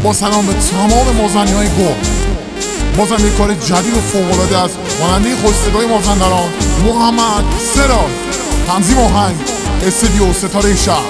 با سلام به تمام مازنی‌های گل. بازم یک کار جدید و فوق‌العاده از خواننده خوش‌صدای مازندران محمد سراج. تنظیم آهنگ استودیو ستاره شهر.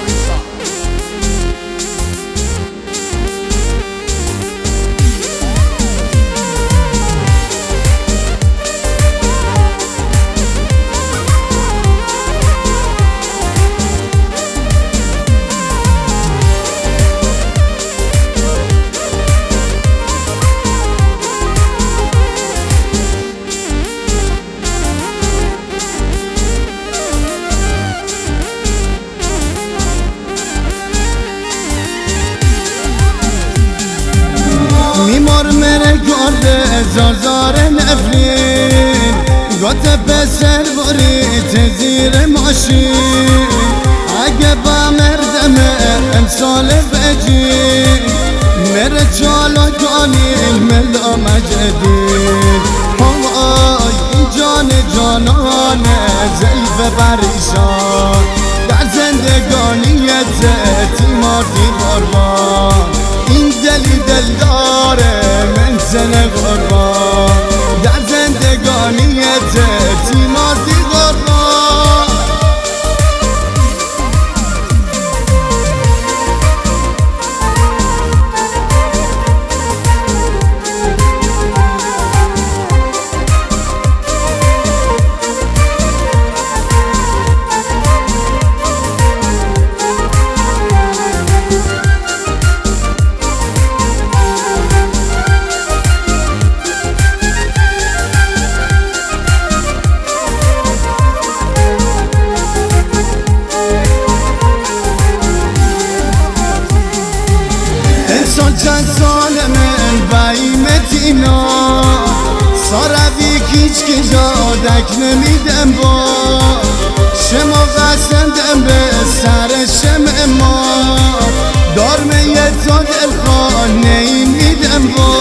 میمار مره گرده زازار نفرین گوته پسر برید زیر ماشین اگه با مردمه امسال بجی مره چالا گانی ملا مجدید های جان جانانه زلف پریشان در زندگانیت تیماتی قربان این دلی دل داره من زن قربان در زندگانیت تیماتی قربان چند سال من بایمت اینا ساروی کیچ که جادک نمیدم با شما قسندم به سر شم ما دارمه یه تا دلخانه ای میدم با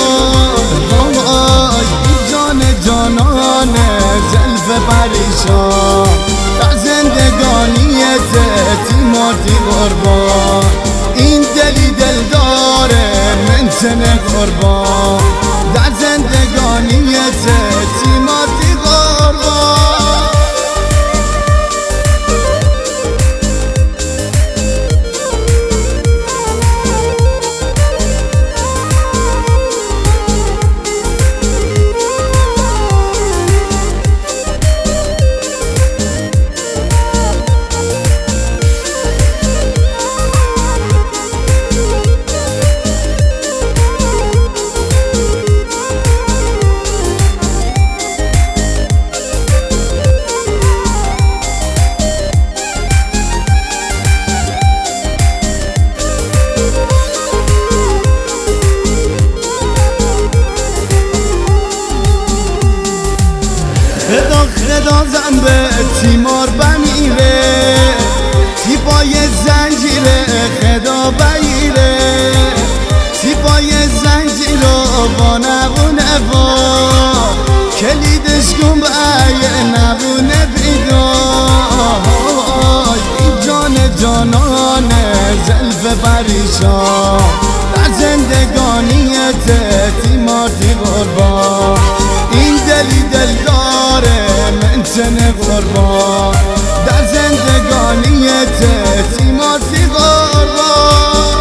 جان جانانه زلف پریشان در زندگانیت تیماتی قربان این دلی دل داره من سن قربان در زندگانیت تیماتی قربان خدا زنبه تیمار بمیره تیپای زنجیره خدا بگیره تیپای زنجیره با نبونه با کلیدش کن بگه نبونه بیدای جان جانانه زلف پریشان در زندگانیت تیماتی قربان این دلی دل داره من سن قربان در زندگانیت تیماتی قربان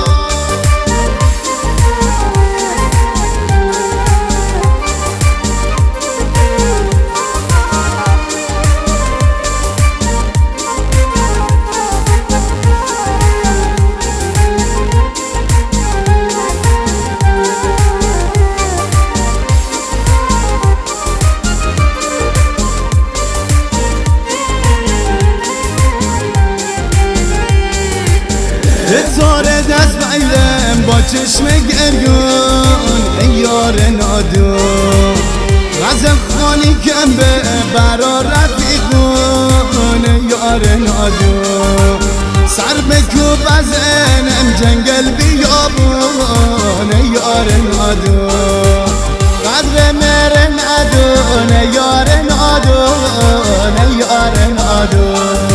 تاره دست بیلم با چشم گریون ای یار نادون غزل خانی کم به برا رفیقون ای یار نادون سر بکو بزنم جنگل بیابون ای یار نادون قدر مره ندون ای یار نادون ای یار نادون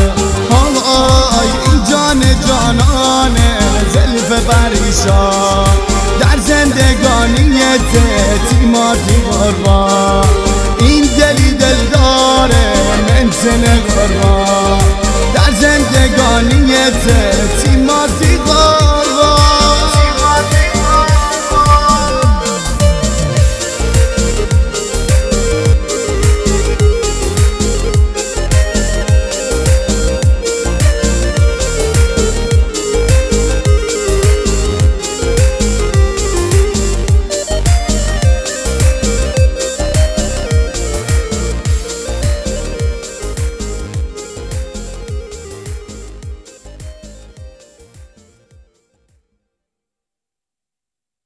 جان جانانه زلف پریشان در زندگانیت تیماتی قربان این دلی دل داره من سن قربان